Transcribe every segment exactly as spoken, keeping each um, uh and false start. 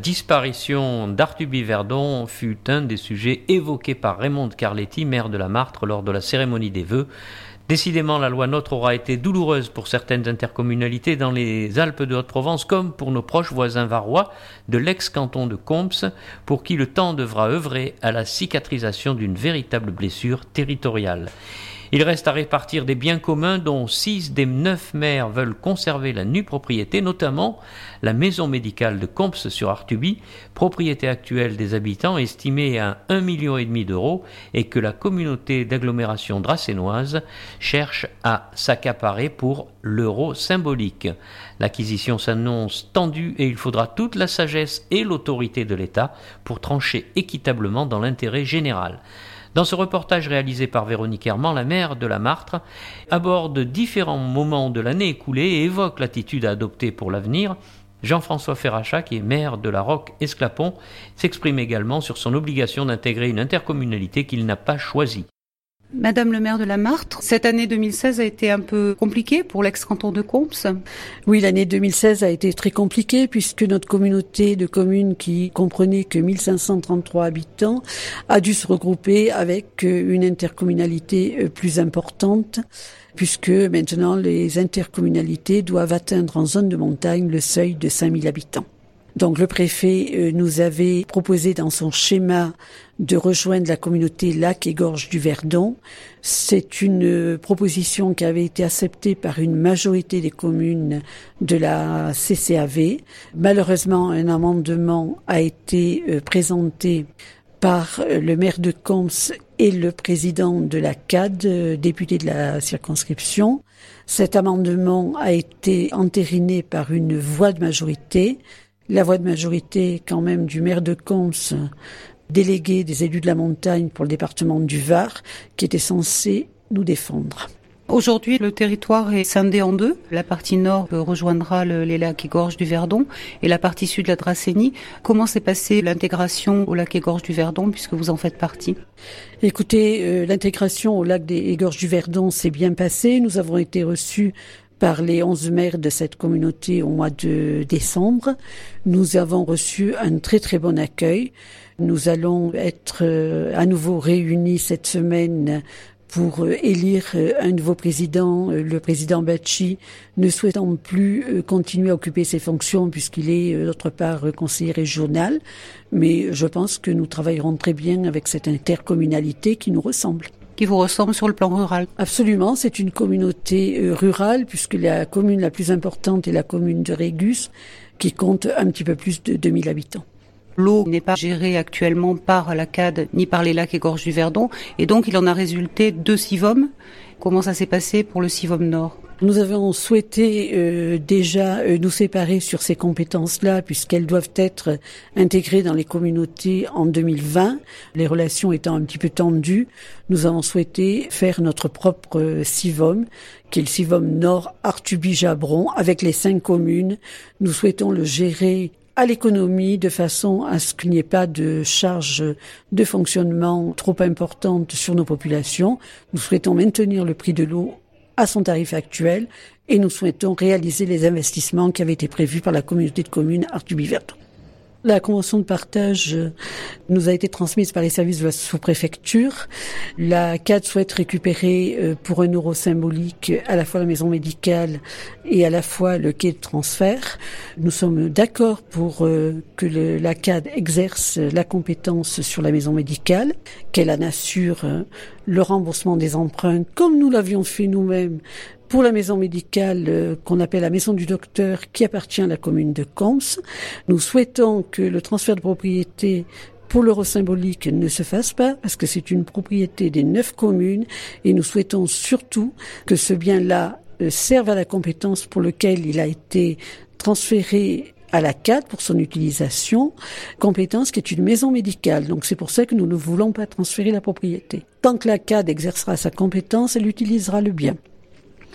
disparition d'Artuby-Verdon fut un des sujets évoqués par Raymond Carletti, maire de la Martre, lors de la cérémonie des vœux. Décidément, la loi NOTRe aura été douloureuse pour certaines intercommunalités dans les Alpes de Haute-Provence, comme pour nos proches voisins varois de l'ex-canton de Comps, pour qui le temps devra œuvrer à la cicatrisation d'une véritable blessure territoriale. Il reste à répartir des biens communs dont six des neuf maires veulent conserver la nue propriété, notamment la maison médicale de Comps sur Artuby, propriété actuelle des habitants estimée à un million et demi d'euros et que la communauté d'agglomération dracénoise cherche à s'accaparer pour l'euro symbolique. L'acquisition s'annonce tendue et il faudra toute la sagesse et l'autorité de l'État pour trancher équitablement dans l'intérêt général. Dans ce reportage réalisé par Véronique Herman, la maire de la Martre aborde différents moments de l'année écoulée et évoque l'attitude à adopter pour l'avenir. Jean-François Ferrachat, qui est maire de la Roque-Esclapon, s'exprime également sur son obligation d'intégrer une intercommunalité qu'il n'a pas choisie. Madame le maire de la Martre, cette année deux mille seize a été un peu compliquée pour l'ex-canton de Comps. Oui, l'année deux mille seize a été très compliquée puisque notre communauté de communes qui comprenait que mille cinq cent trente-trois habitants a dû se regrouper avec une intercommunalité plus importante puisque maintenant les intercommunalités doivent atteindre en zone de montagne le seuil de cinq mille habitants. Donc le préfet nous avait proposé dans son schéma de rejoindre la communauté Lac et Gorge du Verdon. C'est une proposition qui avait été acceptée par une majorité des communes de la C C A V. Malheureusement, un amendement a été présenté par le maire de Comps et le président de la C A D, député de la circonscription. Cet amendement a été entériné par une voix de majorité. La voix de majorité quand même du maire de Comps, délégué des élus de la montagne pour le département du Var, qui était censé nous défendre. Aujourd'hui, le territoire est scindé en deux. La partie nord rejoindra le, les lacs et gorges du Verdon et la partie sud, la Dracénie. Comment s'est passée l'intégration au lac et gorges du Verdon puisque vous en faites partie ? Écoutez, euh, l'intégration au lac et gorges du Verdon s'est bien passée. Nous avons été reçus par les onze maires de cette communauté au mois de décembre. Nous avons reçu un très très bon accueil. Nous allons être à nouveau réunis cette semaine pour élire un nouveau président, le président Bacci, ne souhaitant plus continuer à occuper ses fonctions puisqu'il est d'autre part conseiller régional. Mais je pense que nous travaillerons très bien avec cette intercommunalité qui nous ressemble. Qui vous ressemble sur le plan rural ? Absolument, c'est une communauté euh, rurale puisque la commune la plus importante est la commune de Régus qui compte un petit peu plus de deux mille habitants. L'eau n'est pas gérée actuellement par la C A D ni par les lacs et gorges du Verdon et donc il en a résulté deux SIVOM. Comment ça s'est passé pour le SIVOM Nord ? Nous avons souhaité euh, déjà euh, nous séparer sur ces compétences-là puisqu'elles doivent être intégrées dans les communautés en deux mille vingt. Les relations étant un petit peu tendues, nous avons souhaité faire notre propre euh, SIVOM, qui est le SIVOM Nord Artuby-Jabron, avec les cinq communes. Nous souhaitons le gérer à l'économie de façon à ce qu'il n'y ait pas de charge de fonctionnement trop importante sur nos populations. Nous souhaitons maintenir le prix de l'eau à son tarif actuel et nous souhaitons réaliser les investissements qui avaient été prévus par la communauté de communes Artuby-Verdon. La convention de partage nous a été transmise par les services de la sous-préfecture. La C A D souhaite récupérer pour un euro symbolique à la fois la maison médicale et à la fois le quai de transfert. Nous sommes d'accord pour que le, la C A D exerce la compétence sur la maison médicale, qu'elle en assure le remboursement des emprunts comme nous l'avions fait nous-mêmes pour la maison médicale euh, qu'on appelle la maison du docteur qui appartient à la commune de Comps. Nous souhaitons que le transfert de propriété pour l'euro symbolique ne se fasse pas parce que c'est une propriété des neuf communes et nous souhaitons surtout que ce bien-là euh, serve à la compétence pour laquelle il a été transféré à la C A D pour son utilisation, compétence qui est une maison médicale. Donc c'est pour ça que nous ne voulons pas transférer la propriété. Tant que la C A D exercera sa compétence, elle utilisera le bien.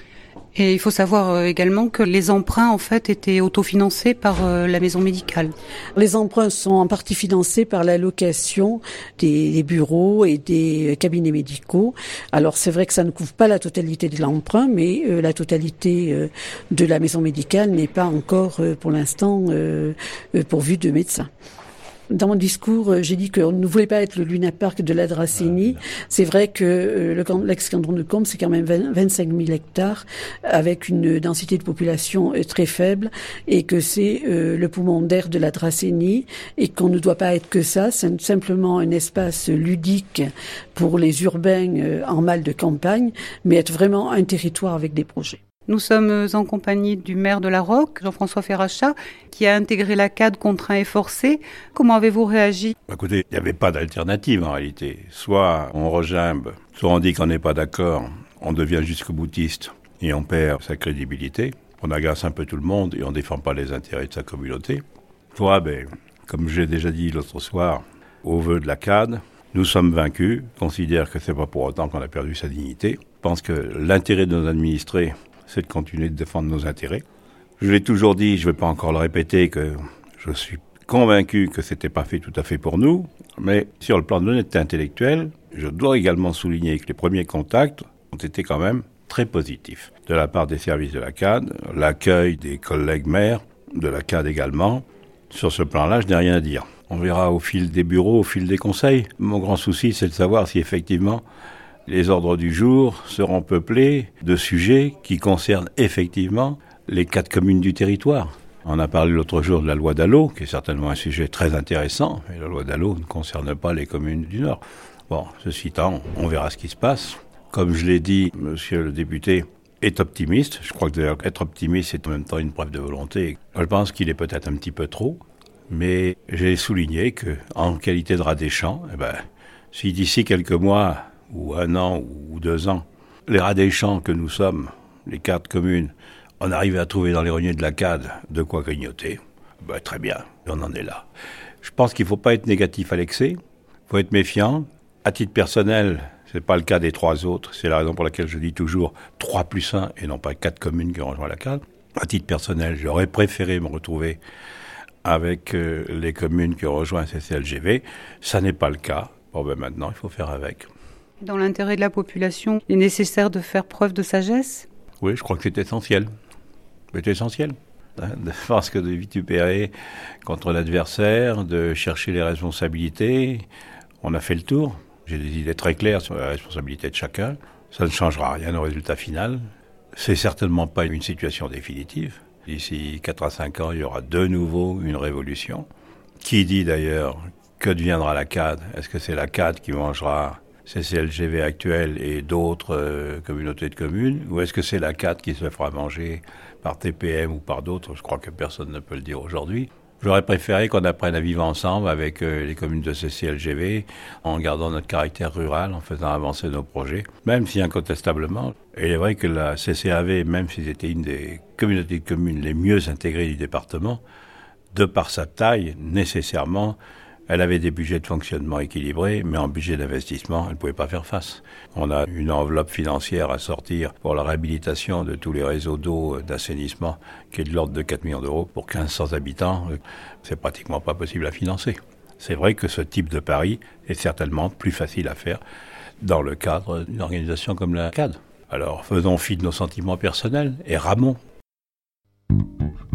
Et il faut savoir également que les emprunts, en fait, étaient autofinancés par la maison médicale. Les emprunts sont en partie financés par la location des, des bureaux et des cabinets médicaux. Alors, c'est vrai que ça ne couvre pas la totalité de l'emprunt, mais euh, la totalité euh, de la maison médicale n'est pas encore, euh, pour l'instant, euh, euh, pourvue de médecins. Dans mon discours, j'ai dit qu'on ne voulait pas être le Luna Park de la Dracénie. C'est vrai que le, l'ex-canton de Combes, c'est quand même vingt-cinq mille hectares avec une densité de population très faible et que c'est euh, le poumon d'air de la Dracénie et qu'on ne doit pas être que ça. C'est simplement un espace ludique pour les urbains euh, en mal de campagne, mais être vraiment un territoire avec des projets. Nous sommes en compagnie du maire de La Roque, Jean-François Ferrachat, qui a intégré la C A D contraint et forcé. Comment avez-vous réagi ? Écoutez, il n'y avait pas d'alternative en réalité. Soit on regimbe, soit on dit qu'on n'est pas d'accord, on devient jusqu'au boutiste et on perd sa crédibilité. On agace un peu tout le monde et on ne défend pas les intérêts de sa communauté. Soit, ben, comme j'ai déjà dit l'autre soir, au vœu de la C A D, nous sommes vaincus, considère que ce n'est pas pour autant qu'on a perdu sa dignité. Je pense que l'intérêt de nos administrés, c'est de continuer de défendre nos intérêts. Je l'ai toujours dit, je ne vais pas encore le répéter, que je suis convaincu que ce n'était pas fait tout à fait pour nous, mais sur le plan de l'honnêteté intellectuelle, je dois également souligner que les premiers contacts ont été quand même très positifs. De la part des services de la C A D, l'accueil des collègues maires, de la C A D également. Sur ce plan-là, je n'ai rien à dire. On verra au fil des bureaux, au fil des conseils. Mon grand souci, c'est de savoir si effectivement les ordres du jour seront peuplés de sujets qui concernent effectivement les quatre communes du territoire. On a parlé l'autre jour de la loi Dallot, qui est certainement un sujet très intéressant, mais la loi Dallot ne concerne pas les communes du Nord. Bon, ceci étant, on verra ce qui se passe. Comme je l'ai dit, monsieur le député est optimiste. Je crois que d'ailleurs être optimiste, c'est en même temps une preuve de volonté. Je pense qu'il est peut-être un petit peu trop, mais j'ai souligné qu'en qualité de rat des champs, eh ben, si d'ici quelques mois ou un an, ou deux ans, les rats des champs que nous sommes, les quatre communes, on arrive à trouver dans les rogners de la C A D de quoi grignoter, ben, très bien, on en est là. Je pense qu'il ne faut pas être négatif à l'excès, il faut être méfiant. À titre personnel, ce n'est pas le cas des trois autres, c'est la raison pour laquelle je dis toujours trois plus un et non pas quatre communes qui ont rejoint la C A D. À titre personnel, j'aurais préféré me retrouver avec euh, les communes qui ont rejoint C C L G V. Ça n'est pas le cas. Bon ben maintenant, il faut faire avec. Dans l'intérêt de la population, il est nécessaire de faire preuve de sagesse ? Oui, je crois que c'est essentiel. C'est essentiel. Hein, de parce que de vitupérer contre l'adversaire, de chercher les responsabilités, on a fait le tour. J'ai des idées très claires sur la responsabilité de chacun. Ça ne changera rien au résultat final. C'est certainement pas une situation définitive. D'ici quatre à cinq ans, il y aura de nouveau une révolution. Qui dit d'ailleurs que deviendra la C A D ? Est-ce que c'est la C A D qui mangera C C L G V actuel et d'autres euh, communautés de communes, ou est-ce que c'est la C A D qui se fera manger par T P M ou par d'autres ? Je crois que personne ne peut le dire aujourd'hui. J'aurais préféré qu'on apprenne à vivre ensemble avec euh, les communes de C C L G V, en gardant notre caractère rural, en faisant avancer nos projets, même si incontestablement, et il est vrai que la C C A V, même si c'était une des communautés de communes les mieux intégrées du département, de par sa taille, nécessairement, elle avait des budgets de fonctionnement équilibrés, mais en budget d'investissement, elle ne pouvait pas faire face. On a une enveloppe financière à sortir pour la réhabilitation de tous les réseaux d'eau, d'assainissement, qui est de l'ordre de quatre millions d'euros pour mille cinq cents habitants. C'est pratiquement pas possible à financer. C'est vrai que ce type de pari est certainement plus facile à faire dans le cadre d'une organisation comme la C A D. Alors faisons fi de nos sentiments personnels et ramons.